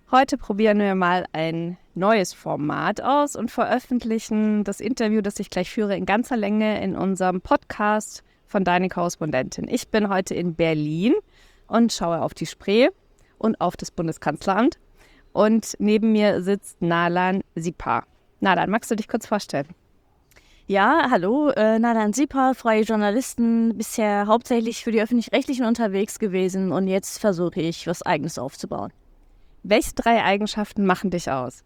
Heute probieren wir mal ein neues Format aus und veröffentlichen das Interview, das ich gleich führe, in ganzer Länge in unserem Podcast von Deine Korrespondentin. Ich bin heute in Berlin und schaue auf die Spree und auf das Bundeskanzleramt. Und neben mir sitzt Nalan Sipar. Nalan, magst du dich kurz vorstellen? Ja, hallo, Nalan Sipar, freie Journalistin, bisher hauptsächlich für die Öffentlich-Rechtlichen unterwegs gewesen und jetzt versuche ich, was Eigenes aufzubauen. Welche 3 Eigenschaften machen dich aus?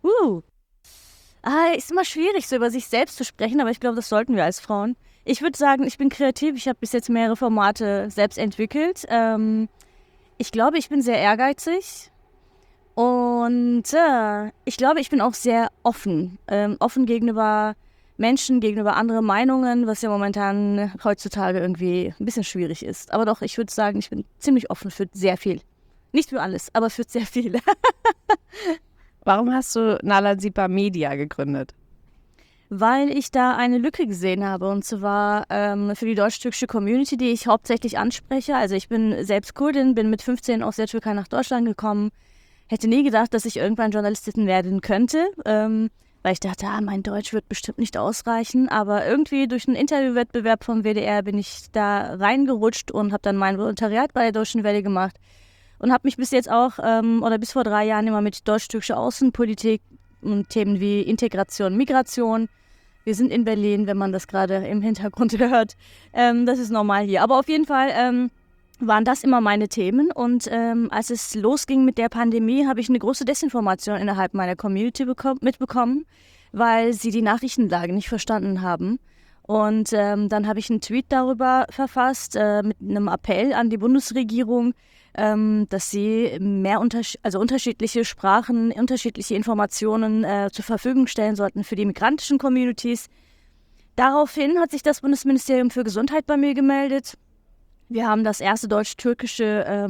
Ist immer schwierig, so über sich selbst zu sprechen, aber ich glaube, das sollten wir als Frauen. Ich würde sagen, ich bin kreativ, ich habe bis jetzt mehrere Formate selbst entwickelt. Ich glaube, ich bin sehr ehrgeizig und ich glaube, ich bin auch sehr offen. Offen gegenüber Menschen, gegenüber anderen Meinungen, was ja momentan heutzutage irgendwie ein bisschen schwierig ist. Aber doch, ich würde sagen, ich bin ziemlich offen für sehr viel. Nicht für alles, aber für sehr viel. Warum hast du Nalan Sipar Media gegründet? Weil ich da eine Lücke gesehen habe, und zwar für die deutsch-türkische Community, die ich hauptsächlich anspreche. Also ich bin selbst Kurdin, bin mit 15 aus der Türkei nach Deutschland gekommen. Hätte nie gedacht, dass ich irgendwann Journalistin werden könnte, weil ich dachte, mein Deutsch wird bestimmt nicht ausreichen. Aber irgendwie durch einen Interviewwettbewerb vom WDR bin ich da reingerutscht und habe dann mein Volontariat bei der Deutschen Welle gemacht. Und habe mich bis jetzt auch, bis vor 3 Jahren immer mit deutsch-türkischer Außenpolitik und Themen wie Integration, Migration. Wir sind in Berlin, wenn man das gerade im Hintergrund hört. Das ist normal hier. Aber auf jeden Fall waren das immer meine Themen. Und als es losging mit der Pandemie, habe ich eine große Desinformation innerhalb meiner Community mitbekommen, weil sie die Nachrichtenlage nicht verstanden haben. Und dann habe ich einen Tweet darüber verfasst mit einem Appell an die Bundesregierung, dass sie mehr unterschiedliche Sprachen, unterschiedliche Informationen zur Verfügung stellen sollten für die migrantischen Communities. Daraufhin hat sich das Bundesministerium für Gesundheit bei mir gemeldet. Wir haben das erste deutsch-türkische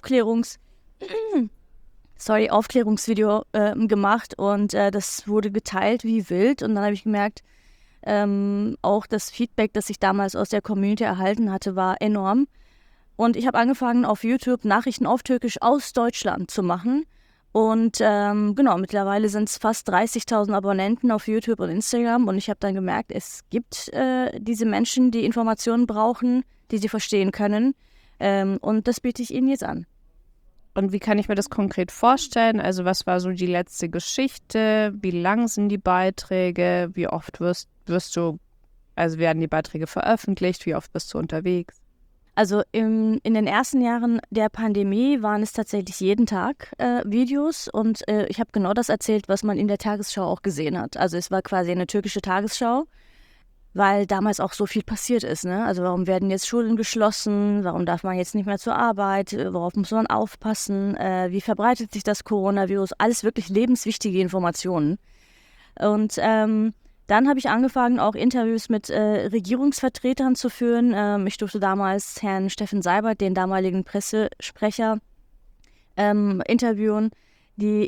Aufklärungsvideo gemacht und das wurde geteilt wie wild. Und dann habe ich gemerkt, auch das Feedback, das ich damals aus der Community erhalten hatte, war enorm. Und ich habe angefangen, auf YouTube Nachrichten auf Türkisch aus Deutschland zu machen. Und mittlerweile sind es fast 30.000 Abonnenten auf YouTube und Instagram. Und ich habe dann gemerkt, es gibt diese Menschen, die Informationen brauchen, die sie verstehen können. Und das biete ich ihnen jetzt an. Und wie kann ich mir das konkret vorstellen? Also was war so die letzte Geschichte? Wie lang sind die Beiträge? Wie oft werden die Beiträge veröffentlicht? Wie oft bist du unterwegs? Also in den ersten Jahren der Pandemie waren es tatsächlich jeden Tag Videos und ich habe genau das erzählt, was man in der Tagesschau auch gesehen hat. Also es war quasi eine türkische Tagesschau, weil damals auch so viel passiert ist. Ne? Also warum werden jetzt Schulen geschlossen? Warum darf man jetzt nicht mehr zur Arbeit? Worauf muss man aufpassen? Wie verbreitet sich das Coronavirus? Alles wirklich lebenswichtige Informationen. Und dann habe ich angefangen, auch Interviews mit Regierungsvertretern zu führen. Ich durfte damals Herrn Steffen Seibert, den damaligen Pressesprecher, interviewen. Die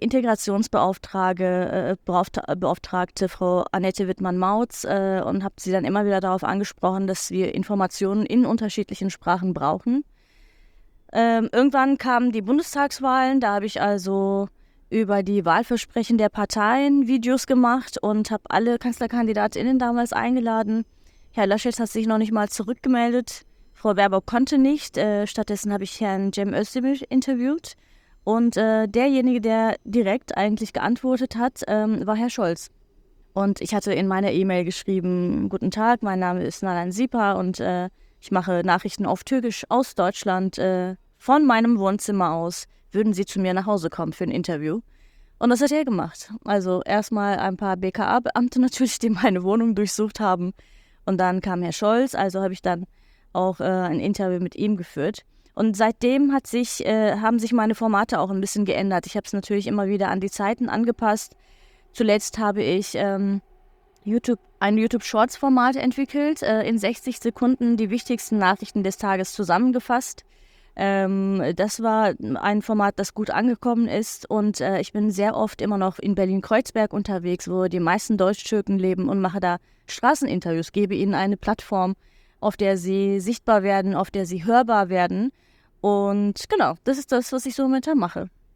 Integrationsbeauftragte Frau Annette Wittmann-Mautz und habe sie dann immer wieder darauf angesprochen, dass wir Informationen in unterschiedlichen Sprachen brauchen. Irgendwann kamen die Bundestagswahlen, da habe ich also über die Wahlversprechen der Parteien Videos gemacht und habe alle KanzlerkandidatInnen damals eingeladen. Herr Laschet hat sich noch nicht mal zurückgemeldet. Frau Baerbock konnte nicht. Stattdessen habe ich Herrn Cem Özdemir interviewt. Und derjenige, der direkt eigentlich geantwortet hat, war Herr Scholz. Und ich hatte in meiner E-Mail geschrieben: Guten Tag, mein Name ist Nalan Sipar und ich mache Nachrichten auf Türkisch aus Deutschland von meinem Wohnzimmer aus. Würden Sie zu mir nach Hause kommen für ein Interview? Und das hat er gemacht. Also erstmal ein paar BKA-Beamte natürlich, die meine Wohnung durchsucht haben. Und dann kam Herr Scholz, also habe ich dann auch ein Interview mit ihm geführt. Und seitdem haben sich meine Formate auch ein bisschen geändert. Ich habe es natürlich immer wieder an die Zeiten angepasst. Zuletzt habe ich ein YouTube-Shorts-Format entwickelt, in 60 Sekunden die wichtigsten Nachrichten des Tages zusammengefasst. Das war ein Format, das gut angekommen ist und ich bin sehr oft immer noch in Berlin-Kreuzberg unterwegs, wo die meisten Deutsch-Türken leben und mache da Straßeninterviews, gebe ihnen eine Plattform, auf der sie sichtbar werden, auf der sie hörbar werden und genau, das ist das, was ich so momentan mache.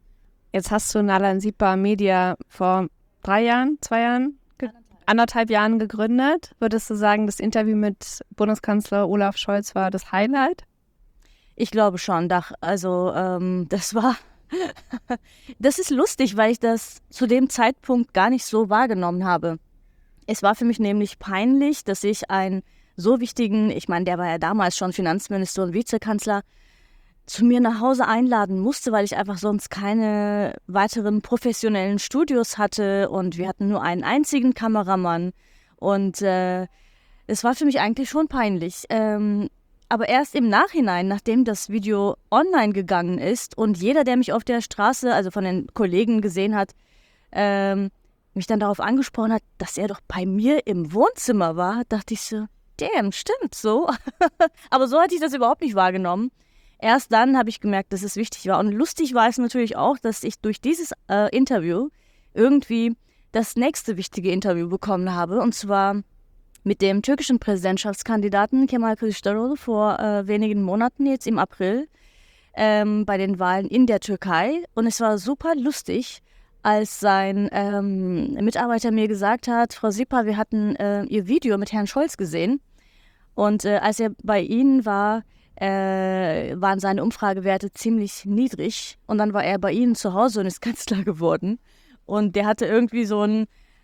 Jetzt hast du Nalan Sipa Media vor 2 Jahren, 1,5 Jahren gegründet. Würdest du sagen, das Interview mit Bundeskanzler Olaf Scholz war das Highlight? Ich glaube schon, das war, das ist lustig, weil ich das zu dem Zeitpunkt gar nicht so wahrgenommen habe. Es war für mich nämlich peinlich, dass ich einen so wichtigen, ich meine, der war ja damals schon Finanzminister und Vizekanzler, zu mir nach Hause einladen musste, weil ich einfach sonst keine weiteren professionellen Studios hatte und wir hatten nur einen einzigen Kameramann und es war für mich eigentlich schon peinlich. Aber erst im Nachhinein, nachdem das Video online gegangen ist und jeder, der mich auf der Straße, also von den Kollegen gesehen hat, mich dann darauf angesprochen hat, dass er doch bei mir im Wohnzimmer war, dachte ich so, damn, stimmt so. Aber so hatte ich das überhaupt nicht wahrgenommen. Erst dann habe ich gemerkt, dass es wichtig war. Und lustig war es natürlich auch, dass ich durch dieses Interview irgendwie das nächste wichtige Interview bekommen habe. Und zwar mit dem türkischen Präsidentschaftskandidaten Kemal Kılıçdaroğlu vor wenigen Monaten, jetzt im April, bei den Wahlen in der Türkei. Und es war super lustig, als sein Mitarbeiter mir gesagt hat, Frau Sipa, wir hatten Ihr Video mit Herrn Scholz gesehen. Und als er bei Ihnen war, waren seine Umfragewerte ziemlich niedrig. Und dann war er bei Ihnen zu Hause und ist Kanzler geworden. Und der hatte irgendwie so ein,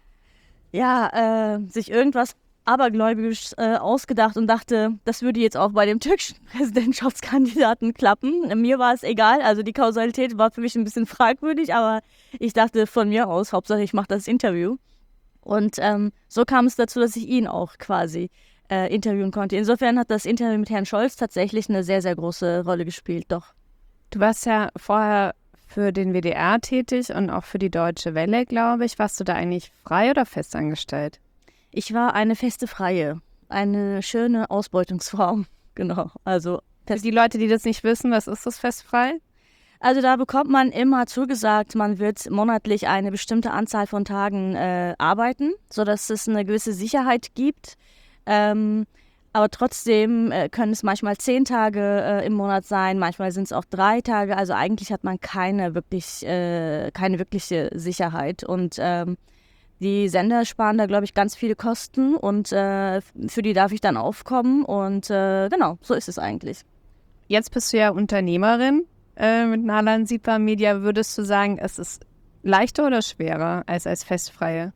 sich irgendwas abergläubisch ausgedacht und dachte, das würde jetzt auch bei dem türkischen Präsidentschaftskandidaten klappen. Mir war es egal, also die Kausalität war für mich ein bisschen fragwürdig, aber ich dachte von mir aus, Hauptsache ich mache das Interview. Und so kam es dazu, dass ich ihn auch quasi interviewen konnte. Insofern hat das Interview mit Herrn Scholz tatsächlich eine sehr, sehr große Rolle gespielt, doch. Du warst ja vorher für den WDR tätig und auch für die Deutsche Welle, glaube ich. Warst du da eigentlich frei oder festangestellt? Ich war eine feste Freie, eine schöne Ausbeutungsform, genau. Also für die Leute, die das nicht wissen, was ist das festfrei? Also da bekommt man immer zugesagt, man wird monatlich eine bestimmte Anzahl von Tagen arbeiten, sodass es eine gewisse Sicherheit gibt. Aber trotzdem können es manchmal 10 Tage im Monat sein, manchmal sind es auch 3 Tage. Also eigentlich hat man keine wirkliche Sicherheit. Und die Sender sparen da, glaube ich, ganz viele Kosten und für die darf ich dann aufkommen. Und genau, so ist es eigentlich. Jetzt bist du ja Unternehmerin mit Nalan Sipa Media. Würdest du sagen, es ist leichter oder schwerer als Festfreie?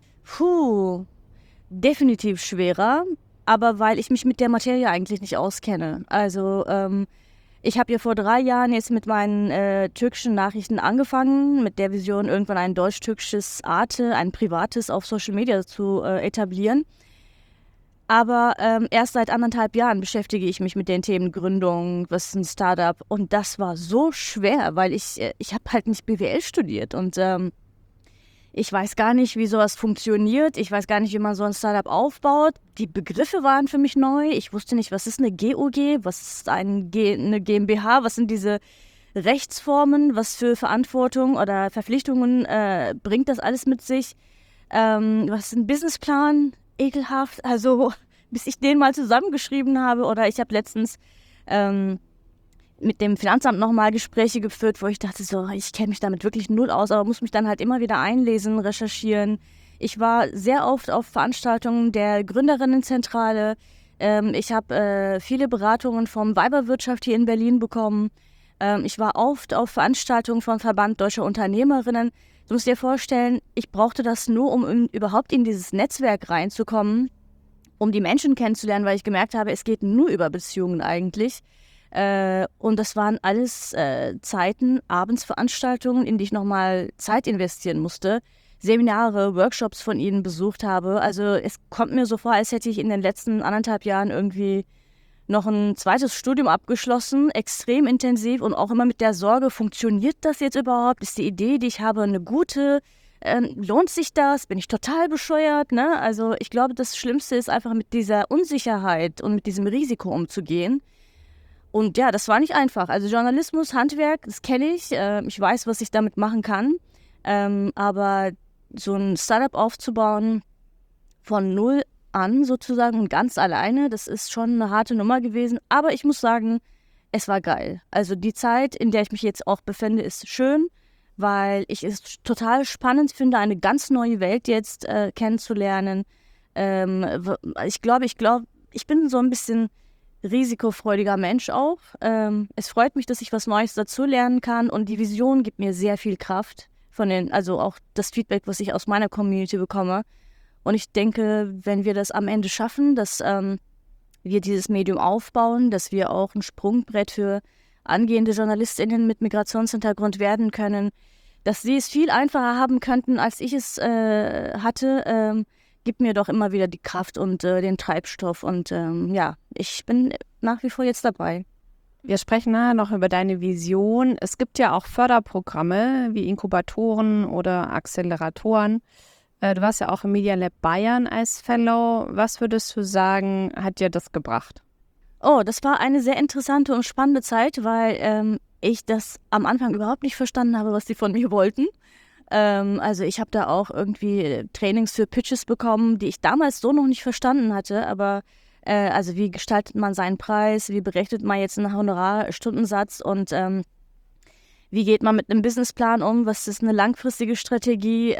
Definitiv schwerer, aber weil ich mich mit der Materie eigentlich nicht auskenne. Also ich habe ja vor 3 Jahren jetzt mit meinen türkischen Nachrichten angefangen, mit der Vision, irgendwann ein deutsch-türkisches Arte, ein privates auf Social Media zu etablieren. Aber erst seit 1,5 Jahren beschäftige ich mich mit den Themen Gründung, was ist ein Startup. Und das war so schwer, weil ich habe halt nicht BWL studiert und ich weiß gar nicht, wie sowas funktioniert. Ich weiß gar nicht, wie man so ein Startup aufbaut. Die Begriffe waren für mich neu. Ich wusste nicht, was ist eine GUG, was ist eine GmbH, was sind diese Rechtsformen, was für Verantwortung oder Verpflichtungen bringt das alles mit sich. Was ist ein Businessplan? Ekelhaft. Also bis ich den mal zusammengeschrieben habe oder ich habe letztens mit dem Finanzamt nochmal Gespräche geführt, wo ich dachte so, ich kenne mich damit wirklich null aus, aber muss mich dann halt immer wieder einlesen, recherchieren. Ich war sehr oft auf Veranstaltungen der Gründerinnenzentrale. Ich habe viele Beratungen vom Weiberwirtschaft hier in Berlin bekommen. Ich war oft auf Veranstaltungen vom Verband Deutscher Unternehmerinnen. Du musst dir vorstellen, ich brauchte das nur, um überhaupt in dieses Netzwerk reinzukommen, um die Menschen kennenzulernen, weil ich gemerkt habe, es geht nur über Beziehungen eigentlich. Und das waren alles Zeiten, Abendsveranstaltungen, in die ich nochmal Zeit investieren musste. Seminare, Workshops von ihnen besucht habe. Also es kommt mir so vor, als hätte ich in den letzten 1,5 Jahren irgendwie noch ein zweites Studium abgeschlossen, extrem intensiv und auch immer mit der Sorge, funktioniert das jetzt überhaupt? Ist die Idee, die ich habe, eine gute? Lohnt sich das? Bin ich total bescheuert? Ne? Also ich glaube, das Schlimmste ist einfach mit dieser Unsicherheit und mit diesem Risiko umzugehen. Und ja, das war nicht einfach. Also Journalismus, Handwerk, das kenne ich. Ich weiß, was ich damit machen kann. Aber so ein Startup aufzubauen von null an sozusagen und ganz alleine, das ist schon eine harte Nummer gewesen. Aber ich muss sagen, es war geil. Also die Zeit, in der ich mich jetzt auch befinde, ist schön, weil ich es total spannend finde, eine ganz neue Welt jetzt kennenzulernen. Ich glaube, ich bin so ein bisschen risikofreudiger Mensch auch. Es freut mich, dass ich was Neues dazulernen kann und die Vision gibt mir sehr viel Kraft also auch das Feedback, was ich aus meiner Community bekomme. Und ich denke, wenn wir das am Ende schaffen, dass wir dieses Medium aufbauen, dass wir auch ein Sprungbrett für angehende JournalistInnen mit Migrationshintergrund werden können, dass sie es viel einfacher haben könnten, als ich es hatte, gibt mir doch immer wieder die Kraft und den Treibstoff. Und ich bin nach wie vor jetzt dabei. Wir sprechen nachher noch über deine Vision. Es gibt ja auch Förderprogramme wie Inkubatoren oder Acceleratoren. Du warst ja auch im Media Lab Bayern als Fellow. Was würdest du sagen, hat dir das gebracht? Oh, das war eine sehr interessante und spannende Zeit, weil ich das am Anfang überhaupt nicht verstanden habe, was die von mir wollten. Also ich habe da auch irgendwie Trainings für Pitches bekommen, die ich damals so noch nicht verstanden hatte, aber also wie gestaltet man seinen Preis, wie berechnet man jetzt einen Honorarstundensatz und wie geht man mit einem Businessplan um, was ist eine langfristige Strategie,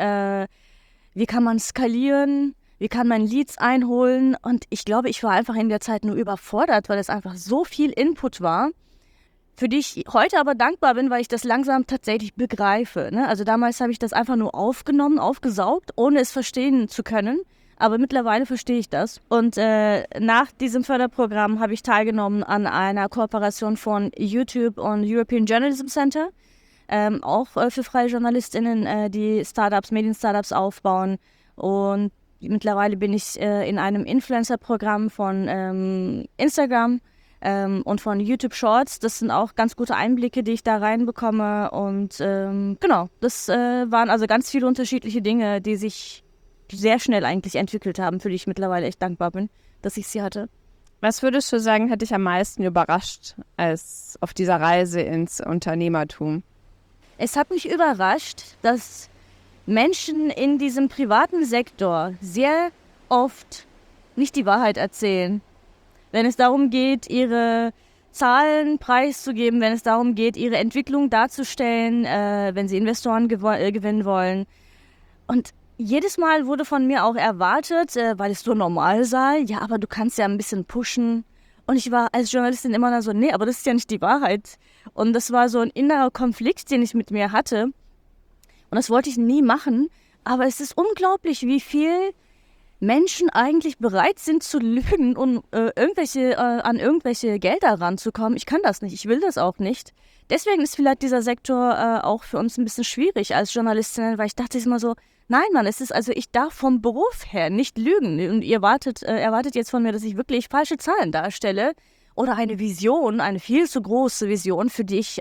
wie kann man skalieren, wie kann man Leads einholen und ich glaube, ich war einfach in der Zeit nur überfordert, weil es einfach so viel Input war, für die ich heute aber dankbar bin, weil ich das langsam tatsächlich begreife. Ne? Also damals habe ich das einfach nur aufgenommen, aufgesaugt, ohne es verstehen zu können. Aber mittlerweile verstehe ich das. Und nach diesem Förderprogramm habe ich teilgenommen an einer Kooperation von YouTube und European Journalism Center. Auch für freie JournalistInnen, die Medienstartups aufbauen. Und mittlerweile bin ich in einem Influencer-Programm von Instagram und von YouTube Shorts. Das sind auch ganz gute Einblicke, die ich da reinbekomme. Und genau, das waren also ganz viele unterschiedliche Dinge, die sich sehr schnell eigentlich entwickelt haben, für die ich mittlerweile echt dankbar bin, dass ich sie hatte. Was würdest du sagen, hat dich am meisten überrascht als auf dieser Reise ins Unternehmertum? Es hat mich überrascht, dass Menschen in diesem privaten Sektor sehr oft nicht die Wahrheit erzählen. Wenn es darum geht, ihre Zahlen preiszugeben, wenn es darum geht, ihre Entwicklung darzustellen, wenn sie Investoren gewinnen wollen. Und jedes Mal wurde von mir auch erwartet, weil es so normal sei, ja, aber du kannst ja ein bisschen pushen. Und ich war als Journalistin immer dann so, nee, aber das ist ja nicht die Wahrheit. Und das war so ein innerer Konflikt, den ich mit mir hatte. Und das wollte ich nie machen. Aber es ist unglaublich, wie viel Menschen eigentlich bereit sind zu lügen und an irgendwelche Gelder ranzukommen. Ich kann das nicht, ich will das auch nicht. Deswegen ist vielleicht dieser Sektor auch für uns ein bisschen schwierig als Journalistin, weil ich dachte immer so, nein, Mann, ich darf vom Beruf her nicht lügen. Und ihr erwartet jetzt von mir, dass ich wirklich falsche Zahlen darstelle oder eine Vision, eine viel zu große Vision, für die ich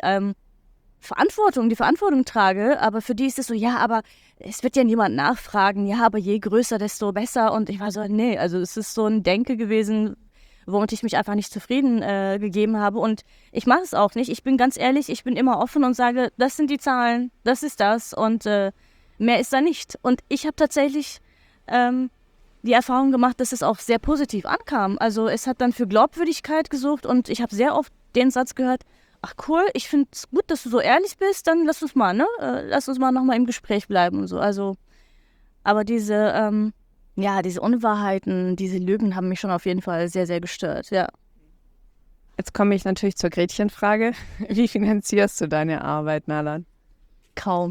die Verantwortung trage, aber für die ist es so, ja, aber es wird ja niemand nachfragen, ja, aber je größer, desto besser. Und ich war so, nee, also es ist so ein Denke gewesen, womit ich mich einfach nicht zufrieden gegeben habe. Und ich mache es auch nicht. Ich bin ganz ehrlich, ich bin immer offen und sage, das sind die Zahlen, das ist das und mehr ist da nicht. Und ich habe tatsächlich die Erfahrung gemacht, dass es auch sehr positiv ankam. Also es hat dann für Glaubwürdigkeit gesucht und ich habe sehr oft den Satz gehört, ach cool, ich finde es gut, dass du so ehrlich bist, dann lass uns mal nochmal im Gespräch bleiben und so. Also, aber diese Unwahrheiten, diese Lügen haben mich schon auf jeden Fall sehr, sehr gestört, ja. Jetzt komme ich natürlich zur Gretchenfrage. Wie finanzierst du deine Arbeit, Nalan? Kaum.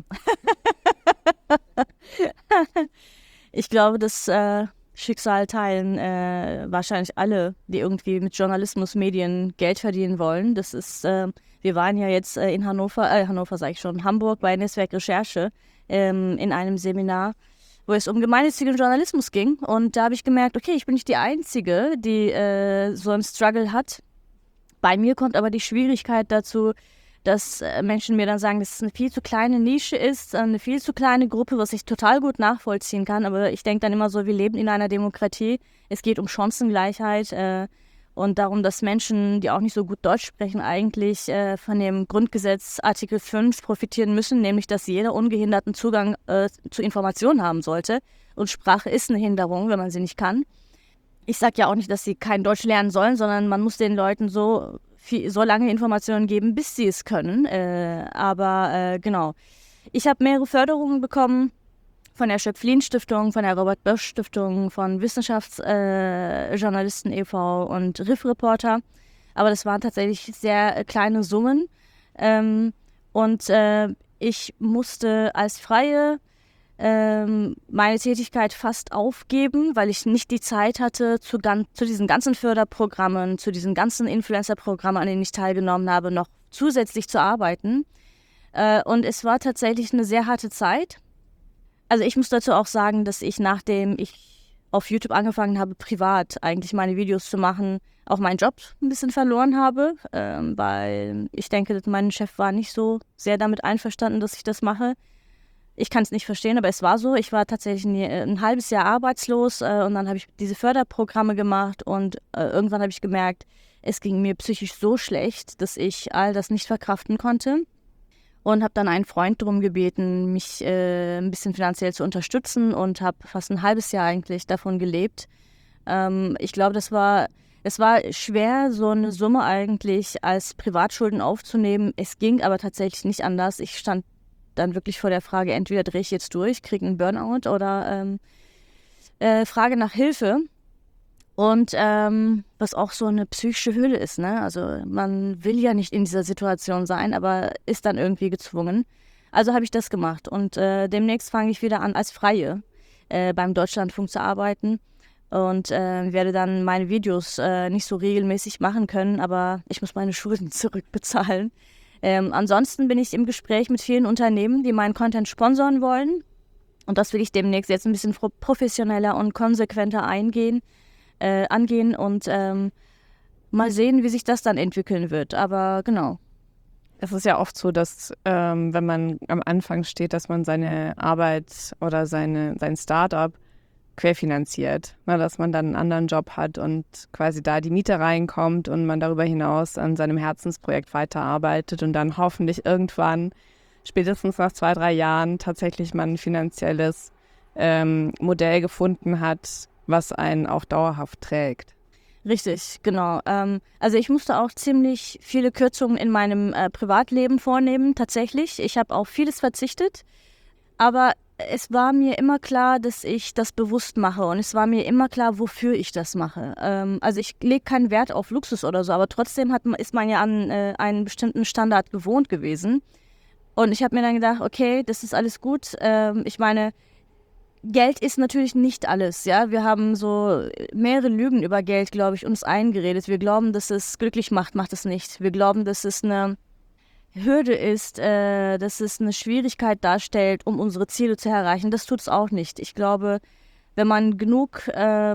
Ich glaube, das Schicksal teilen wahrscheinlich alle, die irgendwie mit Journalismus, Medien Geld verdienen wollen. Das ist, wir waren ja jetzt in Hamburg bei Netzwerk Recherche in einem Seminar, wo es um gemeinnützigen Journalismus ging. Und da habe ich gemerkt, okay, ich bin nicht die Einzige, die so einen Struggle hat. Bei mir kommt aber die Schwierigkeit dazu, dass Menschen mir dann sagen, dass es eine viel zu kleine Nische ist, eine viel zu kleine Gruppe, was ich total gut nachvollziehen kann. Aber ich denke dann immer so, wir leben in einer Demokratie. Es geht um Chancengleichheit und darum, dass Menschen, die auch nicht so gut Deutsch sprechen, eigentlich von dem Grundgesetz Artikel 5 profitieren müssen, nämlich, dass jeder ungehinderten Zugang zu Informationen haben sollte. Und Sprache ist eine Hinderung, wenn man sie nicht kann. Ich sage ja auch nicht, dass sie kein Deutsch lernen sollen, sondern man muss den Leuten so lange Informationen geben, bis sie es können. Aber genau. Ich habe mehrere Förderungen bekommen von der Schöpflin-Stiftung, von der Robert-Bosch-Stiftung, von Wissenschaftsjournalisten e.V. und Riff-Reporter. Aber das waren tatsächlich sehr kleine Summen. Und ich musste als Freie meine Tätigkeit fast aufgeben, weil ich nicht die Zeit hatte, zu diesen ganzen Förderprogrammen, zu diesen ganzen Influencer-Programmen, an denen ich teilgenommen habe, noch zusätzlich zu arbeiten. Und es war tatsächlich eine sehr harte Zeit. Also ich muss dazu auch sagen, dass ich, nachdem ich auf YouTube angefangen habe, privat eigentlich meine Videos zu machen, auch meinen Job ein bisschen verloren habe, weil ich denke, mein Chef war nicht so sehr damit einverstanden, dass ich das mache. Ich kann es nicht verstehen, aber es war so. Ich war tatsächlich ein halbes Jahr arbeitslos und dann habe ich diese Förderprogramme gemacht und irgendwann habe ich gemerkt, es ging mir psychisch so schlecht, dass ich all das nicht verkraften konnte und habe dann einen Freund darum gebeten, mich ein bisschen finanziell zu unterstützen und habe fast ein halbes Jahr eigentlich davon gelebt. Ich glaube, es war schwer, so eine Summe eigentlich als Privatschulden aufzunehmen. Es ging aber tatsächlich nicht anders. Ich stand dann wirklich vor der Frage, entweder drehe ich jetzt durch, kriege einen Burnout oder frage nach Hilfe. Und was auch so eine psychische Höhle ist, ne? Also man will ja nicht in dieser Situation sein, aber ist dann irgendwie gezwungen. Also habe ich das gemacht und demnächst fange ich wieder an, als Freie beim Deutschlandfunk zu arbeiten und werde dann meine Videos nicht so regelmäßig machen können, aber ich muss meine Schulden zurückbezahlen. Ansonsten bin ich im Gespräch mit vielen Unternehmen, die meinen Content sponsoren wollen. Und das will ich demnächst jetzt ein bisschen professioneller und konsequenter angehen und mal sehen, wie sich das dann entwickeln wird. Aber genau. Es ist ja oft so, dass wenn man am Anfang steht, dass man seine Arbeit oder sein Startup querfinanziert, ne, dass man dann einen anderen Job hat und quasi da die Miete reinkommt und man darüber hinaus an seinem Herzensprojekt weiterarbeitet und dann hoffentlich irgendwann, spätestens nach 2-3 Jahren, tatsächlich mal ein finanzielles Modell gefunden hat, was einen auch dauerhaft trägt. Richtig, genau. Also ich musste auch ziemlich viele Kürzungen in meinem Privatleben vornehmen, tatsächlich. Ich habe auf vieles verzichtet, aber es war mir immer klar, dass ich das bewusst mache und es war mir immer klar, wofür ich das mache. Also ich lege keinen Wert auf Luxus oder so, aber trotzdem ist man ja an einen bestimmten Standard gewohnt gewesen. Und ich habe mir dann gedacht, okay, das ist alles gut. Ich meine, Geld ist natürlich nicht alles, ja. Wir haben so mehrere Lügen über Geld, glaube ich, uns eingeredet. Wir glauben, dass es glücklich macht, macht es nicht. Wir glauben, dass es eine Hürde ist, dass es eine Schwierigkeit darstellt, um unsere Ziele zu erreichen. Das tut es auch nicht. Ich glaube, wenn man genug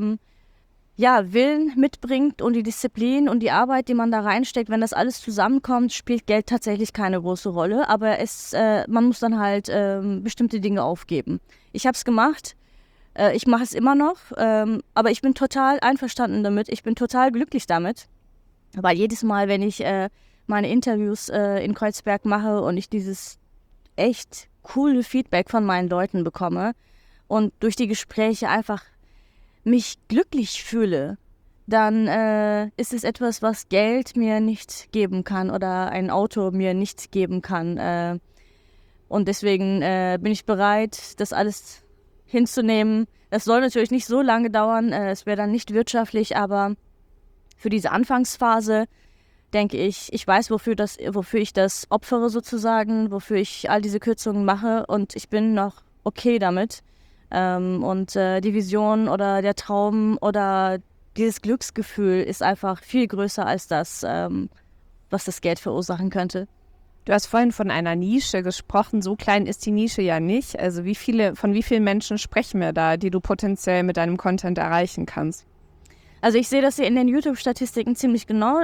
Willen mitbringt und die Disziplin und die Arbeit, die man da reinsteckt, wenn das alles zusammenkommt, spielt Geld tatsächlich keine große Rolle. Aber man muss dann halt bestimmte Dinge aufgeben. Ich habe es gemacht. Ich mache es immer noch. Aber ich bin total einverstanden damit. Ich bin total glücklich damit. Weil jedes Mal, wenn ich meine Interviews in Kreuzberg mache und ich dieses echt coole Feedback von meinen Leuten bekomme und durch die Gespräche einfach mich glücklich fühle, dann ist es etwas, was Geld mir nicht geben kann oder ein Auto mir nicht geben kann. Und deswegen bin ich bereit, das alles hinzunehmen. Das soll natürlich nicht so lange dauern, es wäre dann nicht wirtschaftlich, aber für diese Anfangsphase denke ich, ich weiß, wofür ich das opfere sozusagen, wofür ich all diese Kürzungen mache und ich bin noch okay damit. Und die Vision oder der Traum oder dieses Glücksgefühl ist einfach viel größer als das, was das Geld verursachen könnte. Du hast vorhin von einer Nische gesprochen, so klein ist die Nische ja nicht. Also von wie vielen Menschen sprechen wir da, die du potenziell mit deinem Content erreichen kannst? Also ich sehe das hier in den YouTube-Statistiken ziemlich genau.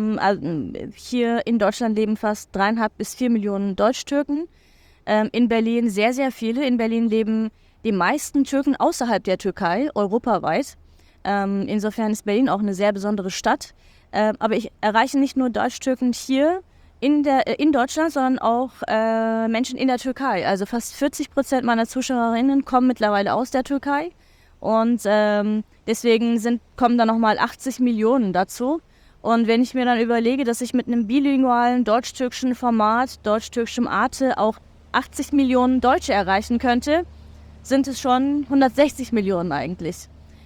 Hier in Deutschland leben fast 3,5 bis 4 Millionen Deutsch-Türken. In Berlin sehr, sehr viele. In Berlin leben die meisten Türken außerhalb der Türkei, europaweit. Insofern ist Berlin auch eine sehr besondere Stadt. Aber ich erreiche nicht nur Deutsch-Türken hier in Deutschland, sondern auch Menschen in der Türkei. Also fast 40% meiner Zuschauerinnen kommen mittlerweile aus der Türkei. Und deswegen kommen da nochmal 80 Millionen dazu. Und wenn ich mir dann überlege, dass ich mit einem bilingualen deutsch-türkischen Format, deutsch-türkischem Arte auch 80 Millionen Deutsche erreichen könnte, sind es schon 160 Millionen eigentlich.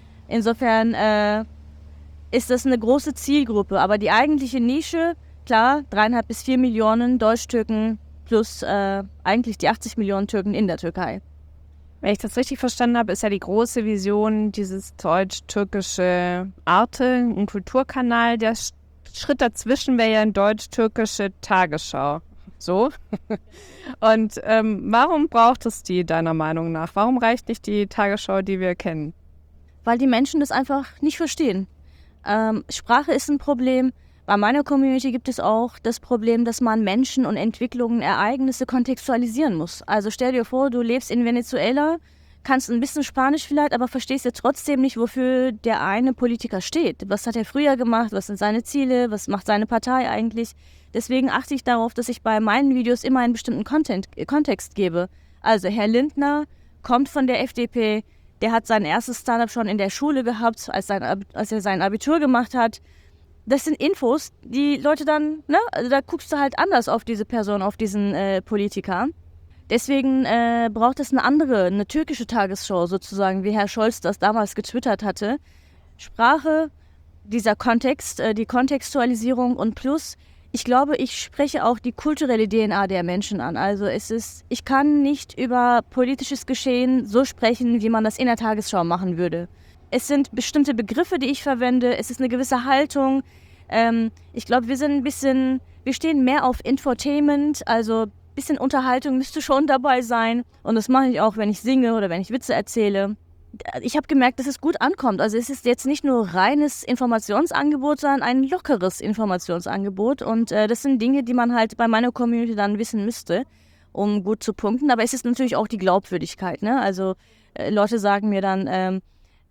Insofern ist das eine große Zielgruppe. Aber die eigentliche Nische, klar, 3,5 bis 4 Millionen Deutsch-Türken plus eigentlich die 80 Millionen Türken in der Türkei. Wenn ich das richtig verstanden habe, ist ja die große Vision dieses deutsch-türkische Arte, ein Kulturkanal. Der Schritt dazwischen wäre ja eine deutsch-türkische Tagesschau. So. Und warum braucht es die deiner Meinung nach? Warum reicht nicht die Tagesschau, die wir kennen? Weil die Menschen das einfach nicht verstehen. Sprache ist ein Problem. Bei meiner Community gibt es auch das Problem, dass man Menschen und Entwicklungen, Ereignisse kontextualisieren muss. Also stell dir vor, du lebst in Venezuela, kannst ein bisschen Spanisch vielleicht, aber verstehst ja trotzdem nicht, wofür der eine Politiker steht. Was hat er früher gemacht? Was sind seine Ziele? Was macht seine Partei eigentlich? Deswegen achte ich darauf, dass ich bei meinen Videos immer einen bestimmten Kontext gebe. Also Herr Lindner kommt von der FDP, der hat sein erstes Startup schon in der Schule gehabt, als er sein Abitur gemacht hat. Das sind Infos, die Leute dann, also da guckst du halt anders auf diese Person, auf diesen Politiker. Deswegen braucht es eine türkische Tagesschau sozusagen, wie Herr Scholz das damals getwittert hatte. Sprache, dieser Kontext, die Kontextualisierung und plus, ich glaube, ich spreche auch die kulturelle DNA der Menschen an. Also ich kann nicht über politisches Geschehen so sprechen, wie man das in der Tagesschau machen würde. Es sind bestimmte Begriffe, die ich verwende. Es ist eine gewisse Haltung. Ich glaube, wir stehen mehr auf Infotainment, also ein bisschen Unterhaltung müsste schon dabei sein. Und das mache ich auch, wenn ich singe oder wenn ich Witze erzähle. Ich habe gemerkt, dass es gut ankommt. Also es ist jetzt nicht nur reines Informationsangebot, sondern ein lockeres Informationsangebot. Und das sind Dinge, die man halt bei meiner Community dann wissen müsste, um gut zu punkten. Aber es ist natürlich auch die Glaubwürdigkeit, ne? Also Leute sagen mir dann,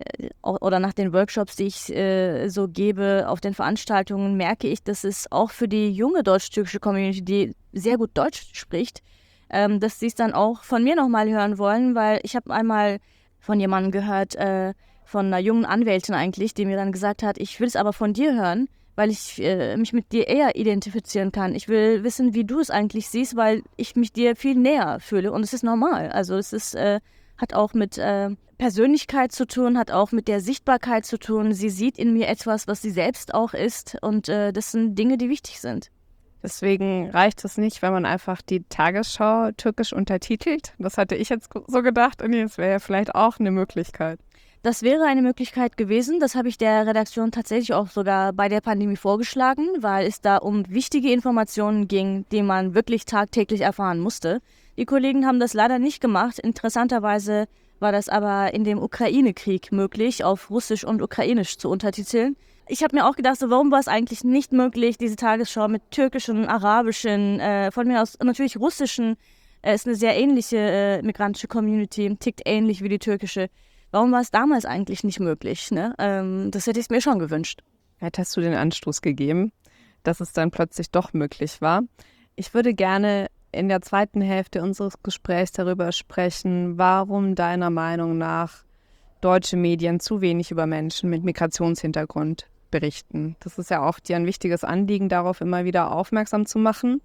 oder nach den Workshops, die ich so gebe auf den Veranstaltungen, merke ich, dass es auch für die junge deutsch-türkische Community, die sehr gut Deutsch spricht, dass sie es dann auch von mir nochmal hören wollen, weil ich habe einmal von jemandem gehört, von einer jungen Anwältin eigentlich, die mir dann gesagt hat, ich will es aber von dir hören, weil ich mich mit dir eher identifizieren kann. Ich will wissen, wie du es eigentlich siehst, weil ich mich dir viel näher fühle und es ist normal. Also es ist, hat auch mit Persönlichkeit zu tun, hat auch mit der Sichtbarkeit zu tun. Sie sieht in mir etwas, was sie selbst auch ist und das sind Dinge, die wichtig sind. Deswegen reicht es nicht, wenn man einfach die Tagesschau türkisch untertitelt. Das hatte ich jetzt so gedacht und das wäre ja vielleicht auch eine Möglichkeit. Das wäre eine Möglichkeit gewesen. Das habe ich der Redaktion tatsächlich auch sogar bei der Pandemie vorgeschlagen, weil es da um wichtige Informationen ging, die man wirklich tagtäglich erfahren musste. Die Kollegen haben das leider nicht gemacht. Interessanterweise war das aber in dem Ukraine-Krieg möglich, auf Russisch und Ukrainisch zu untertiteln. Ich habe mir auch gedacht, so, warum war es eigentlich nicht möglich, diese Tagesschau mit türkischen, arabischen, von mir aus natürlich russischen, ist eine sehr ähnliche migrantische Community, tickt ähnlich wie die türkische. Warum war es damals eigentlich nicht möglich? Ne? Das hätte ich mir schon gewünscht. Hättest du den Anstoß gegeben, dass es dann plötzlich doch möglich war. Ich würde gerne in der zweiten Hälfte unseres Gesprächs darüber sprechen, warum deiner Meinung nach deutsche Medien zu wenig über Menschen mit Migrationshintergrund berichten. Das ist ja auch dir ein wichtiges Anliegen, darauf immer wieder aufmerksam zu machen,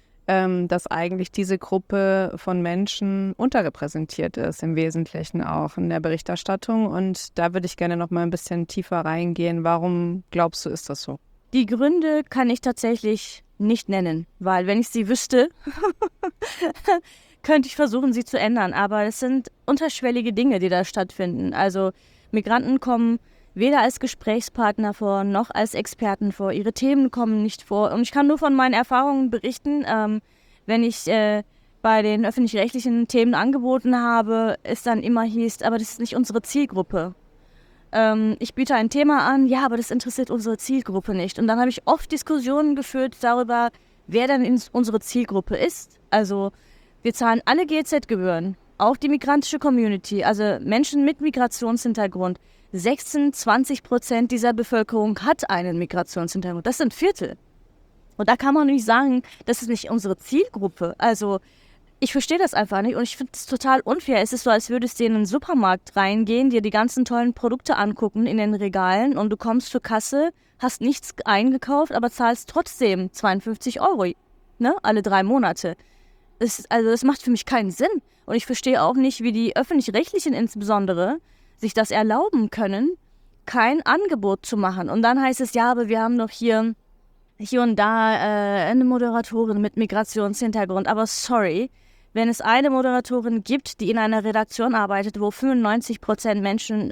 dass eigentlich diese Gruppe von Menschen unterrepräsentiert ist, im Wesentlichen auch in der Berichterstattung. Und da würde ich gerne noch mal ein bisschen tiefer reingehen. Warum glaubst du, ist das so? Die Gründe kann ich tatsächlich nicht nennen, weil wenn ich sie wüsste, könnte ich versuchen, sie zu ändern. Aber es sind unterschwellige Dinge, die da stattfinden. Also Migranten kommen weder als Gesprächspartner vor, noch als Experten vor. Ihre Themen kommen nicht vor. Und ich kann nur von meinen Erfahrungen berichten. Wenn ich bei den öffentlich-rechtlichen Themen angeboten habe, es dann immer hieß, aber das ist nicht unsere Zielgruppe. Ich biete ein Thema an, ja, aber das interessiert unsere Zielgruppe nicht. Und dann habe ich oft Diskussionen geführt darüber, wer denn unsere Zielgruppe ist. Also wir zahlen alle GEZ-Gebühren, auch die migrantische Community, also Menschen mit Migrationshintergrund. 26% dieser Bevölkerung hat einen Migrationshintergrund. Das sind Viertel. Und da kann man nicht sagen, das ist nicht unsere Zielgruppe. Also ich verstehe das einfach nicht und ich finde es total unfair. Es ist so, als würdest du in einen Supermarkt reingehen, dir die ganzen tollen Produkte angucken in den Regalen und du kommst zur Kasse, hast nichts eingekauft, aber zahlst trotzdem 52 €, ne, alle 3 Monate. Das macht für mich keinen Sinn. Und ich verstehe auch nicht, wie die Öffentlich-Rechtlichen insbesondere sich das erlauben können, kein Angebot zu machen. Und dann heißt es, ja, aber wir haben doch hier und da eine Moderatorin mit Migrationshintergrund. Aber sorry, wenn es eine Moderatorin gibt, die in einer Redaktion arbeitet, wo 95% Menschen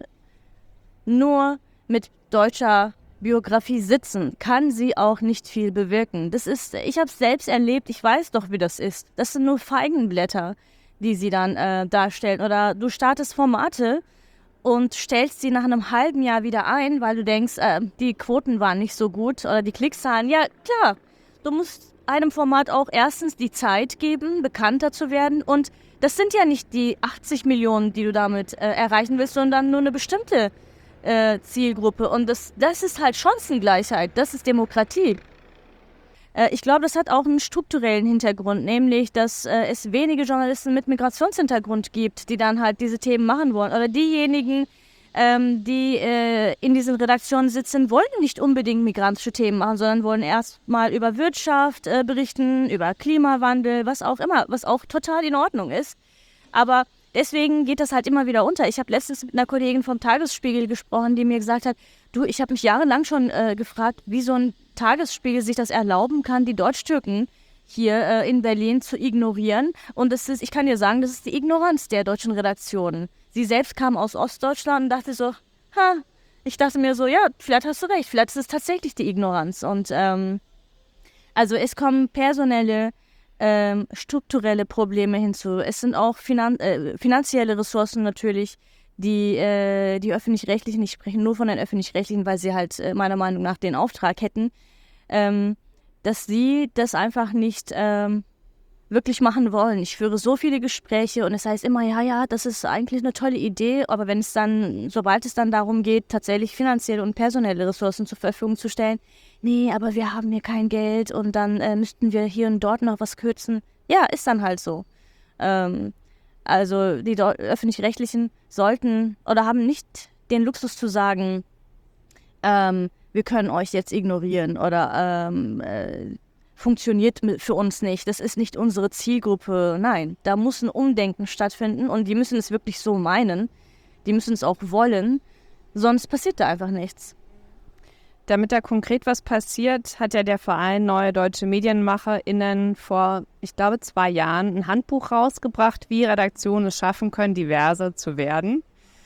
nur mit deutscher Biografie sitzen, kann sie auch nicht viel bewirken. Ich habe es selbst erlebt, ich weiß doch, wie das ist. Das sind nur Feigenblätter, die sie dann darstellen. Oder du startest Formate und stellst sie nach einem halben Jahr wieder ein, weil du denkst, die Quoten waren nicht so gut oder die Klickzahlen. Ja, klar, du musst einem Format auch erstens die Zeit geben, bekannter zu werden. Und das sind ja nicht die 80 Millionen, die du damit erreichen willst, sondern nur eine bestimmte Zielgruppe. Und das ist halt Chancengleichheit, das ist Demokratie. Ich glaube, das hat auch einen strukturellen Hintergrund, nämlich, dass es wenige Journalisten mit Migrationshintergrund gibt, die dann halt diese Themen machen wollen. Oder diejenigen, die in diesen Redaktionen sitzen, wollen nicht unbedingt migrantische Themen machen, sondern wollen erstmal über Wirtschaft berichten, über Klimawandel, was auch immer, was auch total in Ordnung ist. Aber deswegen geht das halt immer wieder unter. Ich habe letztens mit einer Kollegin vom Tagesspiegel gesprochen, die mir gesagt hat, du, ich habe mich jahrelang schon gefragt, wie so ein Tagesspiegel sich das erlauben kann, die Deutsch-Türken hier in Berlin zu ignorieren. Und ich kann dir sagen, das ist die Ignoranz der deutschen Redaktionen. Sie selbst kam aus Ostdeutschland und dachte so, ich dachte mir so, ja, vielleicht hast du recht, vielleicht ist es tatsächlich die Ignoranz. Und also es kommen personelle, strukturelle Probleme hinzu. Es sind auch finanzielle Ressourcen natürlich, die Öffentlich-Rechtlichen, ich spreche nur von den Öffentlich-Rechtlichen, weil sie halt meiner Meinung nach den Auftrag hätten, dass sie das einfach nicht wirklich machen wollen. Ich führe so viele Gespräche und es heißt immer, ja, das ist eigentlich eine tolle Idee, aber sobald es dann darum geht, tatsächlich finanzielle und personelle Ressourcen zur Verfügung zu stellen, nee, aber wir haben hier kein Geld und dann müssten wir hier und dort noch was kürzen. Ja, ist dann halt so. Also die Öffentlich-Rechtlichen sollten oder haben nicht den Luxus zu sagen, wir können euch jetzt ignorieren oder funktioniert für uns nicht, das ist nicht unsere Zielgruppe. Nein, da muss ein Umdenken stattfinden und die müssen es wirklich so meinen, die müssen es auch wollen, sonst passiert da einfach nichts. Damit da konkret was passiert, hat ja der Verein Neue Deutsche MedienmacherInnen vor, ich glaube, 2 Jahren ein Handbuch rausgebracht, wie Redaktionen es schaffen können, diverser zu werden.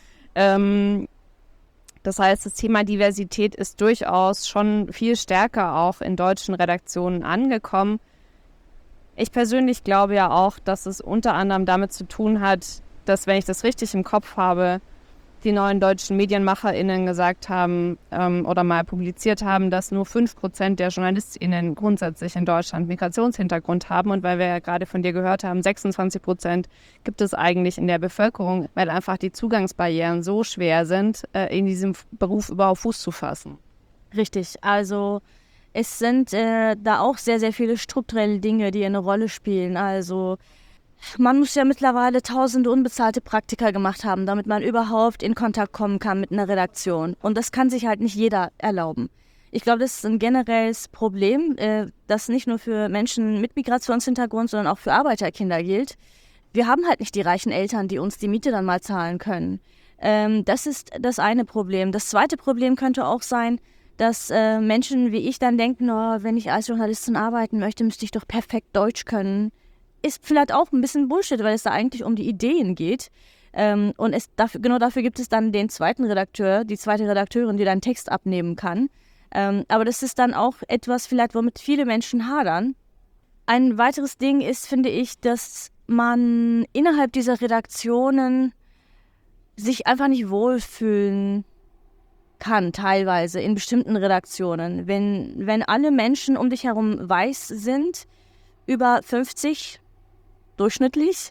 Das heißt, das Thema Diversität ist durchaus schon viel stärker auch in deutschen Redaktionen angekommen. Ich persönlich glaube ja auch, dass es unter anderem damit zu tun hat, dass, wenn ich das richtig im Kopf habe, die neuen deutschen MedienmacherInnen gesagt haben oder mal publiziert haben, dass nur 5% der JournalistInnen grundsätzlich in Deutschland Migrationshintergrund haben. Und weil wir ja gerade von dir gehört haben, 26% gibt es eigentlich in der Bevölkerung, weil einfach die Zugangsbarrieren so schwer sind, in diesem Beruf überhaupt Fuß zu fassen. Richtig, also es sind da auch sehr, sehr viele strukturelle Dinge, die eine Rolle spielen. Also man muss ja mittlerweile tausende unbezahlte Praktika gemacht haben, damit man überhaupt in Kontakt kommen kann mit einer Redaktion. Und das kann sich halt nicht jeder erlauben. Ich glaube, das ist ein generelles Problem, das nicht nur für Menschen mit Migrationshintergrund, sondern auch für Arbeiterkinder gilt. Wir haben halt nicht die reichen Eltern, die uns die Miete dann mal zahlen können. Das ist das eine Problem. Das zweite Problem könnte auch sein, dass Menschen wie ich dann denken, oh, wenn ich als Journalistin arbeiten möchte, müsste ich doch perfekt Deutsch können. Ist vielleicht auch ein bisschen Bullshit, weil es da eigentlich um die Ideen geht. Und genau dafür gibt es dann den zweiten Redakteur, die zweite Redakteurin, die deinen Text abnehmen kann. Aber das ist dann auch etwas vielleicht, womit viele Menschen hadern. Ein weiteres Ding ist, finde ich, dass man innerhalb dieser Redaktionen sich einfach nicht wohlfühlen kann, teilweise in bestimmten Redaktionen. Wenn alle Menschen um dich herum weiß sind, über 50 durchschnittlich,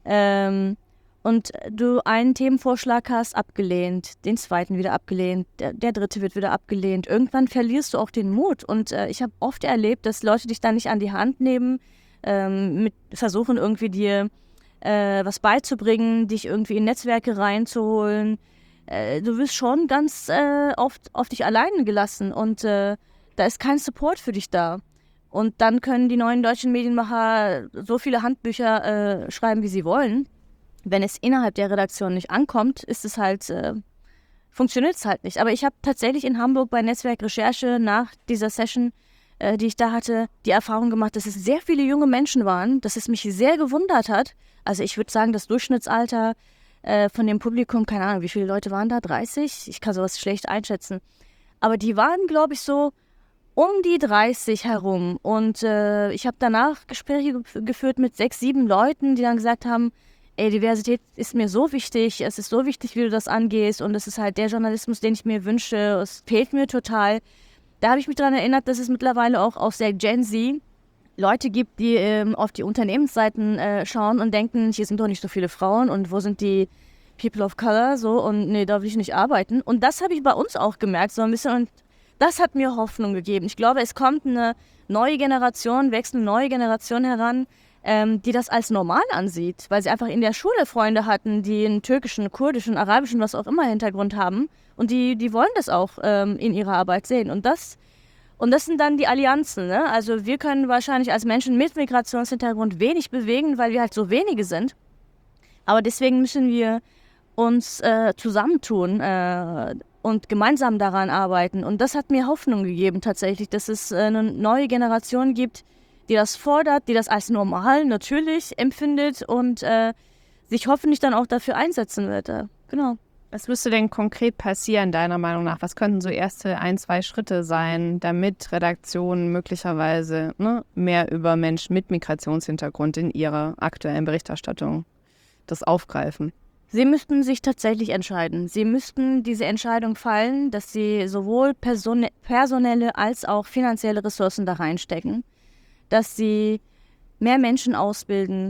und du einen Themenvorschlag hast, abgelehnt, den zweiten wieder abgelehnt, der dritte wird wieder abgelehnt. Irgendwann verlierst du auch den Mut. Und ich habe oft erlebt, dass Leute dich dann nicht an die Hand nehmen, versuchen irgendwie dir was beizubringen, dich irgendwie in Netzwerke reinzuholen. Du wirst schon ganz oft auf dich alleine gelassen und da ist kein Support für dich da. Und dann können die neuen deutschen Medienmacher so viele Handbücher schreiben, wie sie wollen. Wenn es innerhalb der Redaktion nicht ankommt, ist es halt, funktioniert es halt nicht. Aber ich habe tatsächlich in Hamburg bei Netzwerk Recherche nach dieser Session, die ich da hatte, die Erfahrung gemacht, dass es sehr viele junge Menschen waren, dass es mich sehr gewundert hat. Also ich würde sagen, das Durchschnittsalter von dem Publikum, keine Ahnung, wie viele Leute waren da? 30? Ich kann sowas schlecht einschätzen. Aber die waren, glaube ich, so um die 30 herum. Und ich habe danach Gespräche geführt mit 6, 7 Leuten, die dann gesagt haben, ey, Diversität ist mir so wichtig, es ist so wichtig, wie du das angehst und es ist halt der Journalismus, den ich mir wünsche, es fehlt mir total. Da habe ich mich daran erinnert, dass es mittlerweile auch aus der Gen Z Leute gibt, die auf die Unternehmensseiten schauen und denken, hier sind doch nicht so viele Frauen und wo sind die People of Color, so, und nee, da will ich nicht arbeiten. Und das habe ich bei uns auch gemerkt, so ein bisschen, und das hat mir Hoffnung gegeben. Ich glaube, es kommt eine neue Generation, wächst eine neue Generation heran, die das als normal ansieht, weil sie einfach in der Schule Freunde hatten, die einen türkischen, kurdischen, arabischen, was auch immer Hintergrund haben und die wollen das auch in ihrer Arbeit sehen. Und das sind dann die Allianzen, ne? Also wir können wahrscheinlich als Menschen mit Migrationshintergrund wenig bewegen, weil wir halt so wenige sind. Aber deswegen müssen wir uns zusammentun und gemeinsam daran arbeiten. Und das hat mir Hoffnung gegeben tatsächlich, dass es eine neue Generation gibt, die das fordert, die das als normal, natürlich empfindet und sich hoffentlich dann auch dafür einsetzen wird. Genau. Was müsste denn konkret passieren, deiner Meinung nach? Was könnten so erste 1, 2 Schritte sein, damit Redaktionen möglicherweise mehr über Menschen mit Migrationshintergrund in ihrer aktuellen Berichterstattung das aufgreifen? Sie müssten sich tatsächlich entscheiden. Sie müssten diese Entscheidung fallen, dass sie sowohl personelle als auch finanzielle Ressourcen da reinstecken, dass sie mehr Menschen ausbilden,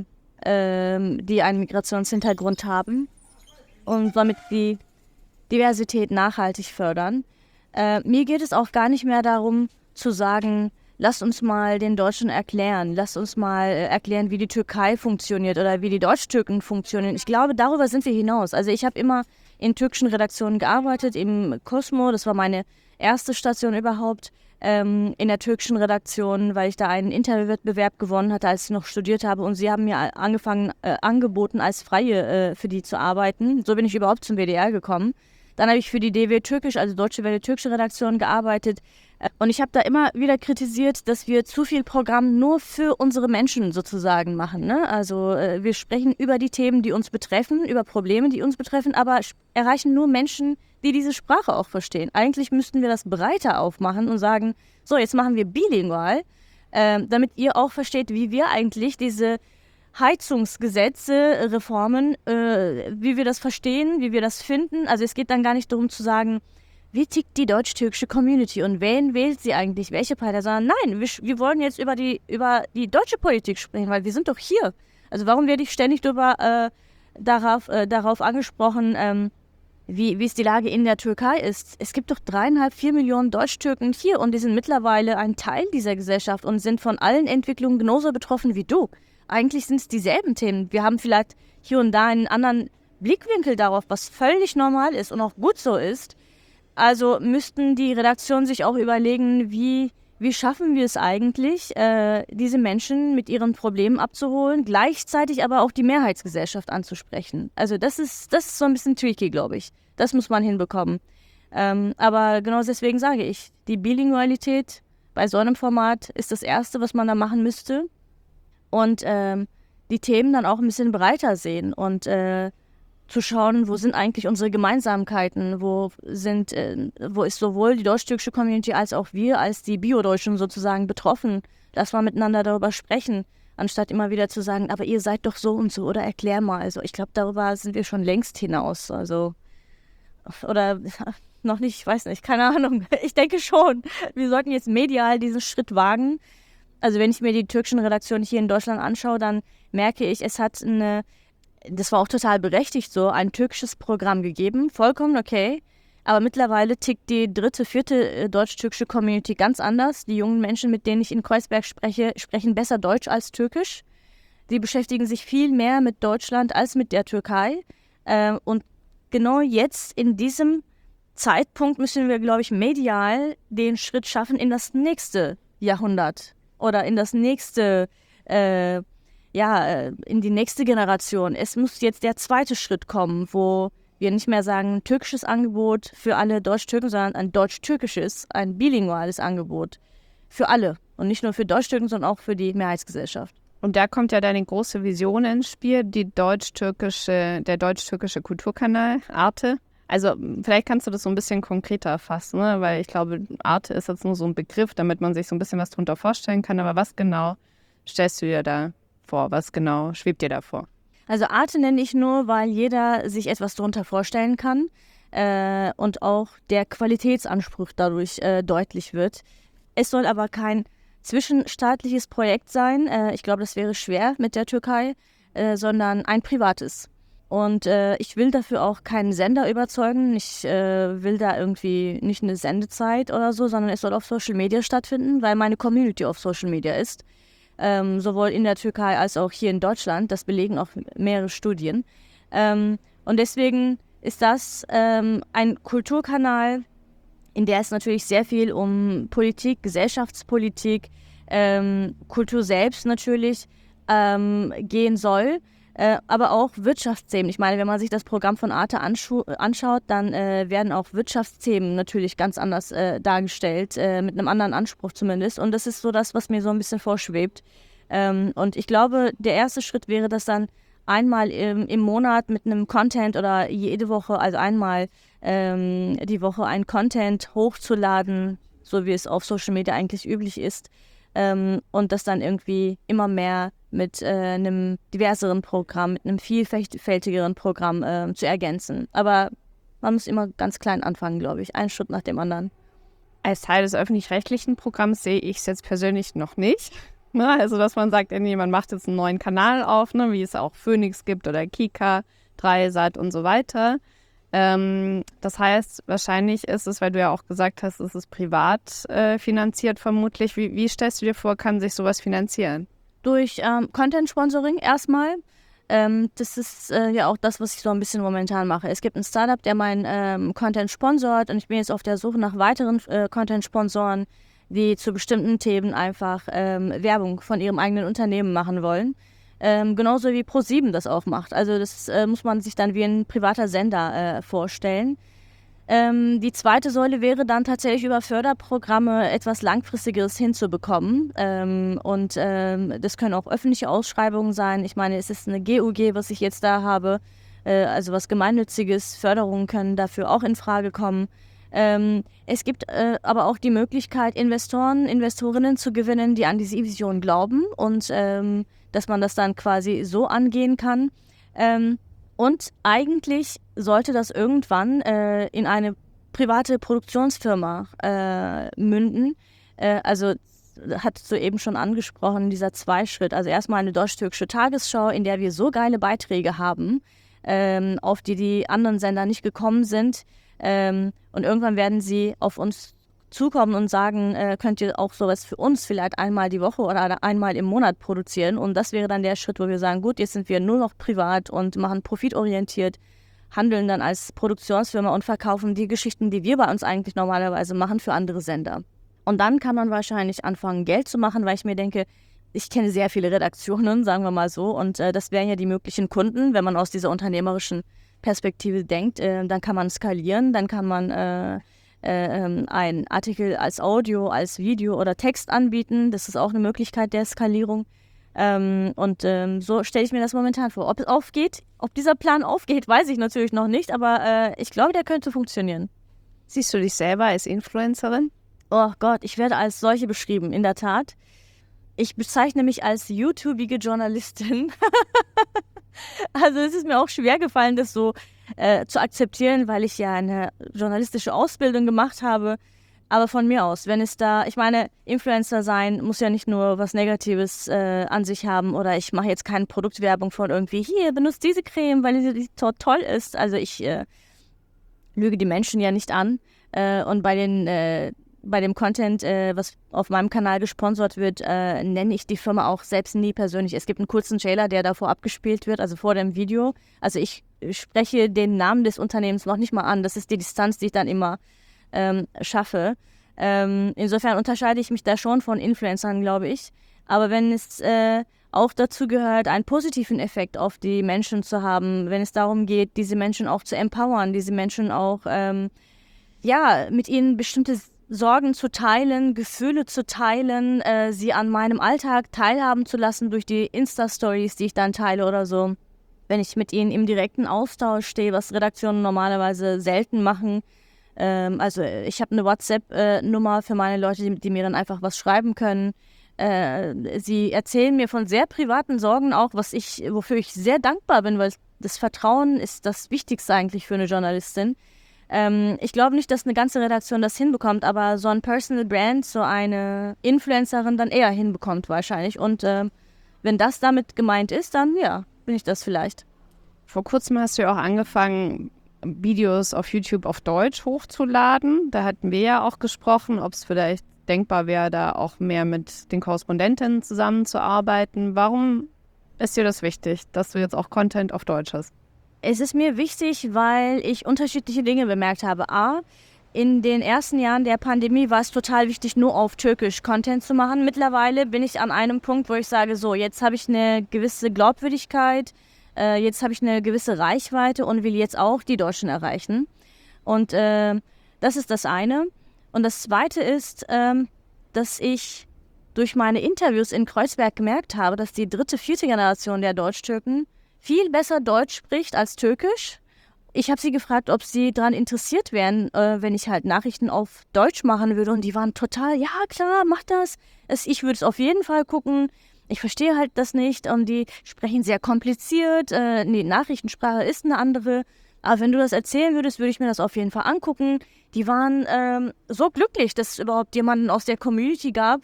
die einen Migrationshintergrund haben und damit die Diversität nachhaltig fördern. Mir geht es auch gar nicht mehr darum zu sagen, lasst uns mal den Deutschen erklären, lasst uns mal erklären, wie die Türkei funktioniert oder wie die Deutsch-Türken funktionieren. Ich glaube, darüber sind wir hinaus. Also ich habe immer in türkischen Redaktionen gearbeitet, im Cosmo, das war meine erste Station überhaupt, in der türkischen Redaktion, weil ich da einen Interviewwettbewerb gewonnen hatte, als ich noch studiert habe. Und sie haben mir angeboten, als Freie für die zu arbeiten. So bin ich überhaupt zum WDR gekommen. Dann habe ich für die DW Türkisch, also Deutsche Welle Türkische Redaktion, gearbeitet. Und ich habe da immer wieder kritisiert, dass wir zu viel Programm nur für unsere Menschen sozusagen machen. Ne? Also wir sprechen über die Themen, die uns betreffen, über Probleme, die uns betreffen, aber erreichen nur Menschen, die diese Sprache auch verstehen. Eigentlich müssten wir das breiter aufmachen und sagen, so, jetzt machen wir bilingual, damit ihr auch versteht, wie wir eigentlich diese Heizungsgesetze, Reformen, wie wir das verstehen, wie wir das finden. Also es geht dann gar nicht darum zu sagen, wie tickt die deutsch-türkische Community und wen wählt sie eigentlich, welche Partei, sondern nein, wir wollen jetzt über die deutsche Politik sprechen, weil wir sind doch hier. Also warum werde ich ständig darauf angesprochen, wie es die Lage in der Türkei ist? Es gibt doch 3,5, 4 Millionen Deutsch-Türken hier und die sind mittlerweile ein Teil dieser Gesellschaft und sind von allen Entwicklungen genauso betroffen wie du. Eigentlich sind es dieselben Themen. Wir haben vielleicht hier und da einen anderen Blickwinkel darauf, was völlig normal ist und auch gut so ist. Also müssten die Redaktionen sich auch überlegen, wie schaffen wir es eigentlich, diese Menschen mit ihren Problemen abzuholen, gleichzeitig aber auch die Mehrheitsgesellschaft anzusprechen. Also das ist so ein bisschen tricky, glaube ich. Das muss man hinbekommen. Aber genau deswegen sage ich, die Bilingualität bei so einem Format ist das Erste, was man da machen müsste. Und die Themen dann auch ein bisschen breiter sehen und zu schauen, wo sind eigentlich unsere Gemeinsamkeiten, wo ist sowohl die deutsch-türkische Community als auch wir als die Bio-Deutschen sozusagen betroffen. Lass mal miteinander darüber sprechen, anstatt immer wieder zu sagen, aber ihr seid doch so und so oder erklär mal. Also ich glaube, darüber sind wir schon längst hinaus. Also oder noch nicht, ich weiß nicht, keine Ahnung. Ich denke schon, wir sollten jetzt medial diesen Schritt wagen. Also wenn ich mir die türkischen Redaktionen hier in Deutschland anschaue, dann merke ich, es hat das war auch total berechtigt so, ein türkisches Programm gegeben, vollkommen okay. Aber mittlerweile tickt die 3., 4. deutsch-türkische Community ganz anders. Die jungen Menschen, mit denen ich in Kreuzberg spreche, sprechen besser Deutsch als Türkisch. Die beschäftigen sich viel mehr mit Deutschland als mit der Türkei. Und genau jetzt, in diesem Zeitpunkt, müssen wir, glaube ich, medial den Schritt schaffen in das nächste Jahrhundert. oder in das nächste, in die nächste Generation. Es muss jetzt der zweite Schritt kommen, wo wir nicht mehr sagen, ein türkisches Angebot für alle Deutsch-Türken, sondern ein deutsch-türkisches, ein bilinguales Angebot für alle. Und nicht nur für Deutsch-Türken, sondern auch für die Mehrheitsgesellschaft. Und da kommt ja deine große Vision ins Spiel, der deutsch-türkische Kulturkanal Arte. Also vielleicht kannst du das so ein bisschen konkreter fassen, ne? Weil ich glaube, Arte ist jetzt nur so ein Begriff, damit man sich so ein bisschen was darunter vorstellen kann. Aber was genau stellst du dir da vor? Was genau schwebt dir da vor? Also Arte nenne ich nur, weil jeder sich etwas darunter vorstellen kann und auch der Qualitätsanspruch dadurch deutlich wird. Es soll aber kein zwischenstaatliches Projekt sein. Ich glaube, das wäre schwer mit der Türkei, sondern ein privates. Und ich will dafür auch keinen Sender überzeugen. Ich will da irgendwie nicht eine Sendezeit oder so, sondern es soll auf Social Media stattfinden, weil meine Community auf Social Media ist. Sowohl in der Türkei als auch hier in Deutschland. Das belegen auch mehrere Studien. Und deswegen ist das ein Kulturkanal, in der es natürlich sehr viel um Politik, Gesellschaftspolitik, Kultur selbst natürlich gehen soll, aber auch Wirtschaftsthemen. Ich meine, wenn man sich das Programm von Arte anschaut, dann werden auch Wirtschaftsthemen natürlich ganz anders dargestellt, mit einem anderen Anspruch zumindest. Und das ist so das, was mir so ein bisschen vorschwebt. Und ich glaube, der erste Schritt wäre das dann einmal im Monat mit einem Content oder jede Woche, also einmal die Woche ein Content hochzuladen, so wie es auf Social Media eigentlich üblich ist. Und das dann irgendwie immer mehr mit einem diverseren Programm, mit einem vielfältigeren Programm zu ergänzen. Aber man muss immer ganz klein anfangen, glaube ich. Einen Schritt nach dem anderen. Als Teil des öffentlich-rechtlichen Programms sehe ich es jetzt persönlich noch nicht. Ne? Also, dass man sagt, jemand macht jetzt einen neuen Kanal auf, ne? Wie es auch Phoenix gibt oder Kika, Dreisat und so weiter. Das heißt, wahrscheinlich ist es, weil du ja auch gesagt hast, es ist privat finanziert vermutlich. Wie stellst du dir vor, kann sich sowas finanzieren? Durch Content-Sponsoring erstmal. Das ist ja auch das, was ich so ein bisschen momentan mache. Es gibt ein Startup, der meinen Content sponsort und ich bin jetzt auf der Suche nach weiteren Content-Sponsoren, die zu bestimmten Themen einfach Werbung von ihrem eigenen Unternehmen machen wollen. Genauso wie ProSieben das auch macht. Also das muss man sich dann wie ein privater Sender vorstellen. Die zweite Säule wäre dann tatsächlich über Förderprogramme etwas Langfristigeres hinzubekommen. Das können auch öffentliche Ausschreibungen sein. Ich meine, es ist eine GUG, was ich jetzt da habe. Also was Gemeinnütziges, Förderungen können dafür auch in Frage kommen. Es gibt aber auch die Möglichkeit, Investorinnen zu gewinnen, die an diese Vision glauben und dass man das dann quasi so angehen kann. Und eigentlich sollte das irgendwann in eine private Produktionsfirma münden. Also hat soeben schon angesprochen, dieser Zweischritt. Also erstmal eine deutsch-türkische Tagesschau, in der wir so geile Beiträge haben, auf die anderen Sender nicht gekommen sind. Und irgendwann werden sie auf uns zukommen und sagen, könnt ihr auch sowas für uns vielleicht einmal die Woche oder einmal im Monat produzieren. Und das wäre dann der Schritt, wo wir sagen, gut, jetzt sind wir nur noch privat und machen profitorientiert, handeln dann als Produktionsfirma und verkaufen die Geschichten, die wir bei uns eigentlich normalerweise machen, für andere Sender. Und dann kann man wahrscheinlich anfangen, Geld zu machen, weil ich mir denke, ich kenne sehr viele Redaktionen, sagen wir mal so, und das wären ja die möglichen Kunden, wenn man aus dieser unternehmerischen Perspektive denkt, dann kann man skalieren, dann kann man einen Artikel als Audio, als Video oder Text anbieten. Das ist auch eine Möglichkeit der Skalierung. So stelle ich mir das momentan vor. Ob es aufgeht, ob dieser Plan aufgeht, weiß ich natürlich noch nicht, aber ich glaube, der könnte funktionieren. Siehst du dich selber als Influencerin? Oh Gott, ich werde als solche beschrieben, in der Tat. Ich bezeichne mich als YouTubige Journalistin. Also es ist mir auch schwer gefallen, das so zu akzeptieren, weil ich ja eine journalistische Ausbildung gemacht habe. Aber von mir aus, wenn es da, ich meine, Influencer sein muss ja nicht nur was Negatives an sich haben oder ich mache jetzt keine Produktwerbung von irgendwie, hier, benutzt diese Creme, weil sie toll ist. Also ich lüge die Menschen ja nicht an. Und bei dem Content, was auf meinem Kanal gesponsert wird, nenne ich die Firma auch selbst nie persönlich. Es gibt einen kurzen Trailer, der davor abgespielt wird, also vor dem Video. Also ich spreche den Namen des Unternehmens noch nicht mal an. Das ist die Distanz, die ich dann immer schaffe. Insofern unterscheide ich mich da schon von Influencern, glaube ich. Aber wenn es auch dazu gehört, einen positiven Effekt auf die Menschen zu haben, wenn es darum geht, diese Menschen auch zu empowern, diese Menschen auch mit ihnen bestimmte Sorgen zu teilen, Gefühle zu teilen, sie an meinem Alltag teilhaben zu lassen durch die Insta-Stories, die ich dann teile oder so. Wenn ich mit ihnen im direkten Austausch stehe, was Redaktionen normalerweise selten machen. Also ich habe eine WhatsApp-Nummer für meine Leute, die mir dann einfach was schreiben können. Sie erzählen mir von sehr privaten Sorgen auch, wofür ich sehr dankbar bin, weil das Vertrauen ist das Wichtigste eigentlich für eine Journalistin. Ich glaube nicht, dass eine ganze Redaktion das hinbekommt, aber so ein Personal Brand, so eine Influencerin dann eher hinbekommt wahrscheinlich. Und wenn das damit gemeint ist, dann ja, bin ich das vielleicht. Vor kurzem hast du ja auch angefangen, Videos auf YouTube auf Deutsch hochzuladen. Da hatten wir ja auch gesprochen, ob es vielleicht denkbar wäre, da auch mehr mit den Korrespondentinnen zusammenzuarbeiten. Warum ist dir das wichtig, dass du jetzt auch Content auf Deutsch hast? Es ist mir wichtig, weil ich unterschiedliche Dinge bemerkt habe. A, in den ersten Jahren der Pandemie war es total wichtig, nur auf Türkisch Content zu machen. Mittlerweile bin ich an einem Punkt, wo ich sage, so, jetzt habe ich eine gewisse Glaubwürdigkeit, jetzt habe ich eine gewisse Reichweite und will jetzt auch die Deutschen erreichen. Und das ist das eine. Und das zweite ist, dass ich durch meine Interviews in Kreuzberg gemerkt habe, dass die dritte, vierte Generation der Deutsch-Türken viel besser Deutsch spricht als Türkisch. Ich habe sie gefragt, ob sie daran interessiert wären, wenn ich halt Nachrichten auf Deutsch machen würde. Und die waren total, ja klar, mach das. Ich würde es auf jeden Fall gucken. Ich verstehe halt das nicht. Und die sprechen sehr kompliziert. Die Nachrichtensprache ist eine andere. Aber wenn du das erzählen würdest, würde ich mir das auf jeden Fall angucken. Die waren so glücklich, dass es überhaupt jemanden aus der Community gab,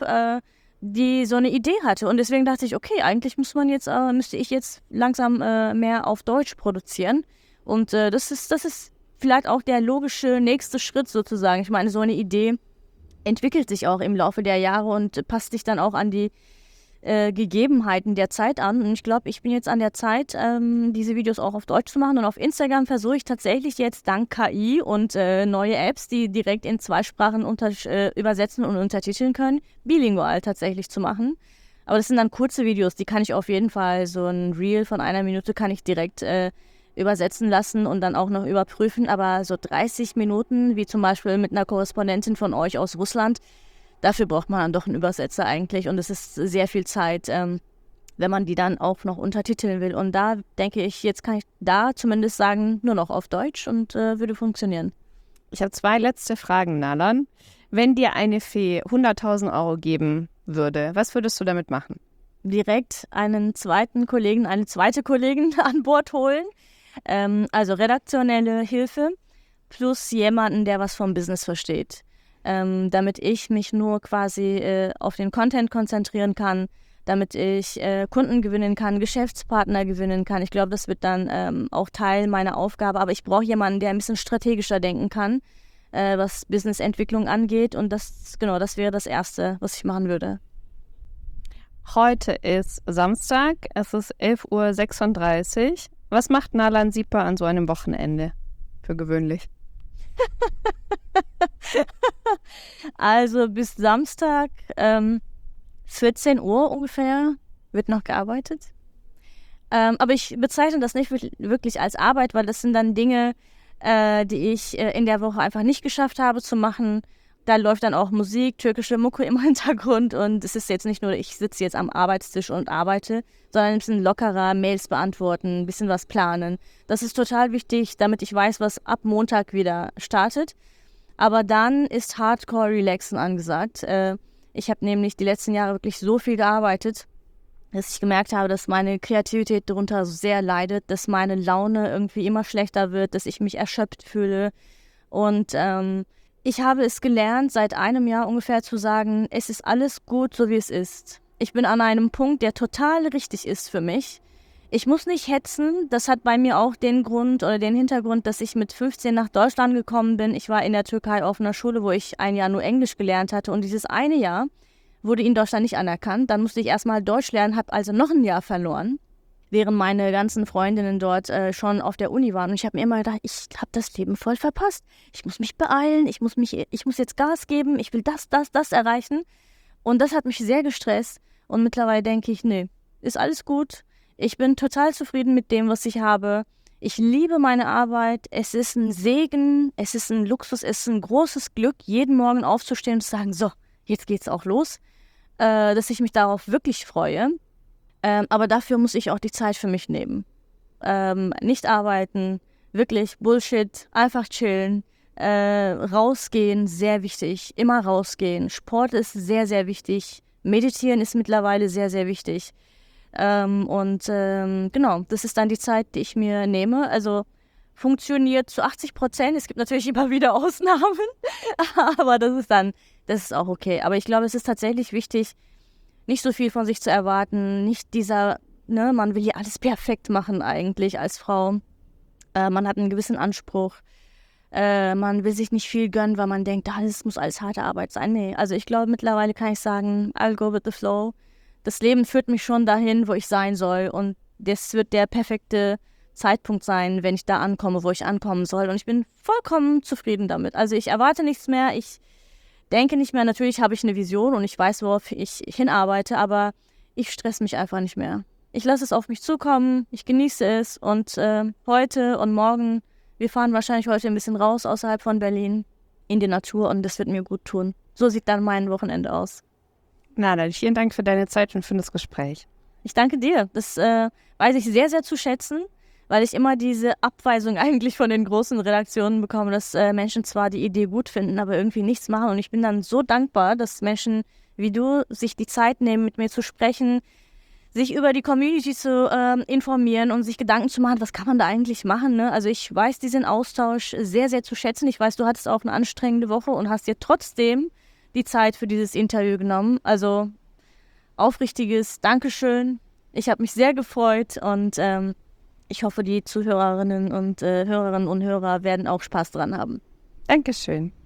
die so eine Idee hatte. Und deswegen dachte ich, okay, eigentlich müsste ich jetzt langsam mehr auf Deutsch produzieren. Und das ist vielleicht auch der logische nächste Schritt sozusagen. Ich meine, so eine Idee entwickelt sich auch im Laufe der Jahre und passt sich dann auch an die Gegebenheiten der Zeit an. Und ich glaube, ich bin jetzt an der Zeit, diese Videos auch auf Deutsch zu machen. Und auf Instagram versuche ich tatsächlich jetzt dank KI und neue Apps, die direkt in 2 Sprachen übersetzen und untertiteln können, bilingual tatsächlich zu machen. Aber das sind dann kurze Videos, die kann ich auf jeden Fall, so ein Reel von 1 Minute kann ich direkt übersetzen lassen und dann auch noch überprüfen. Aber so 30 Minuten, wie zum Beispiel mit einer Korrespondentin von euch aus Russland, dafür braucht man dann doch einen Übersetzer eigentlich und es ist sehr viel Zeit, wenn man die dann auch noch untertiteln will. Und da denke ich, jetzt kann ich da zumindest sagen, nur noch auf Deutsch und würde funktionieren. Ich habe 2 letzte Fragen, Nalan. Wenn dir eine Fee 100.000 Euro geben würde, was würdest du damit machen? Direkt eine zweite Kollegin an Bord holen. Also redaktionelle Hilfe plus jemanden, der was vom Business versteht. Damit ich mich nur quasi auf den Content konzentrieren kann, damit ich Kunden gewinnen kann, Geschäftspartner gewinnen kann. Ich glaube, das wird dann auch Teil meiner Aufgabe. Aber ich brauche jemanden, der ein bisschen strategischer denken kann, was Businessentwicklung angeht. Und das wäre das Erste, was ich machen würde. Heute ist Samstag, es ist 11.36 Uhr. Was macht Nalan Sieper an so einem Wochenende für gewöhnlich? Also bis Samstag 14 Uhr ungefähr wird noch gearbeitet. Aber ich bezeichne das nicht wirklich als Arbeit, weil das sind dann Dinge, die ich in der Woche einfach nicht geschafft habe zu machen. Da läuft dann auch Musik, türkische Mucke im Hintergrund und es ist jetzt nicht nur, ich sitze jetzt am Arbeitstisch und arbeite, sondern ein bisschen lockerer, Mails beantworten, ein bisschen was planen. Das ist total wichtig, damit ich weiß, was ab Montag wieder startet. Aber dann ist Hardcore-Relaxen angesagt. Ich habe nämlich die letzten Jahre wirklich so viel gearbeitet, dass ich gemerkt habe, dass meine Kreativität darunter sehr leidet, dass meine Laune irgendwie immer schlechter wird, dass ich mich erschöpft fühle. Und ich habe es gelernt, seit einem Jahr ungefähr zu sagen, es ist alles gut, so wie es ist. Ich bin an einem Punkt, der total richtig ist für mich. Ich muss nicht hetzen. Das hat bei mir auch den Grund oder den Hintergrund, dass ich mit 15 nach Deutschland gekommen bin. Ich war in der Türkei auf einer Schule, wo ich 1 Jahr nur Englisch gelernt hatte. Und dieses eine Jahr wurde in Deutschland nicht anerkannt. Dann musste ich erstmal Deutsch lernen, habe also noch ein Jahr verloren. während meine ganzen Freundinnen dort schon auf der Uni waren. Und ich habe mir immer gedacht, ich habe das Leben voll verpasst. Ich muss mich beeilen, ich muss jetzt Gas geben, ich will das erreichen. Und das hat mich sehr gestresst. Und mittlerweile denke ich, nee, ist alles gut. Ich bin total zufrieden mit dem, was ich habe. Ich liebe meine Arbeit. Es ist ein Segen, es ist ein Luxus, es ist ein großes Glück, jeden Morgen aufzustehen und zu sagen, so, jetzt geht's auch los. Dass ich mich darauf wirklich freue. Aber dafür muss ich auch die Zeit für mich nehmen. Nicht arbeiten, wirklich Bullshit, einfach chillen, rausgehen, sehr wichtig, immer rausgehen. Sport ist sehr, sehr wichtig. Meditieren ist mittlerweile sehr, sehr wichtig. Genau, das ist dann die Zeit, die ich mir nehme. Also funktioniert zu 80%. Es gibt natürlich immer wieder Ausnahmen, aber das ist auch okay. Aber ich glaube, es ist tatsächlich wichtig, nicht so viel von sich zu erwarten, nicht man will ja alles perfekt machen eigentlich als Frau. Man hat einen gewissen Anspruch. Man will sich nicht viel gönnen, weil man denkt, das muss alles harte Arbeit sein. Nee, also ich glaube, mittlerweile kann ich sagen, I'll go with the flow. Das Leben führt mich schon dahin, wo ich sein soll. Und das wird der perfekte Zeitpunkt sein, wenn ich da ankomme, wo ich ankommen soll. Und ich bin vollkommen zufrieden damit. Also ich erwarte nichts mehr, ich denke nicht mehr. Natürlich habe ich eine Vision und ich weiß, worauf ich hinarbeite, aber ich stress mich einfach nicht mehr. Ich lasse es auf mich zukommen, ich genieße es und heute und morgen, wir fahren wahrscheinlich heute ein bisschen raus außerhalb von Berlin in die Natur und das wird mir gut tun. So sieht dann mein Wochenende aus. Na, dann vielen Dank für deine Zeit und für das Gespräch. Ich danke dir. Das weiß ich sehr, sehr zu schätzen, weil ich immer diese Abweisung eigentlich von den großen Redaktionen bekomme, dass Menschen zwar die Idee gut finden, aber irgendwie nichts machen. Und ich bin dann so dankbar, dass Menschen wie du sich die Zeit nehmen, mit mir zu sprechen, sich über die Community zu informieren und sich Gedanken zu machen, was kann man da eigentlich machen, ne? Also ich weiß diesen Austausch sehr, sehr zu schätzen. Ich weiß, du hattest auch eine anstrengende Woche und hast dir trotzdem die Zeit für dieses Interview genommen. Also aufrichtiges Dankeschön. Ich habe mich sehr gefreut und ich hoffe, die Zuhörerinnen und Hörerinnen und Hörer werden auch Spaß dran haben. Dankeschön.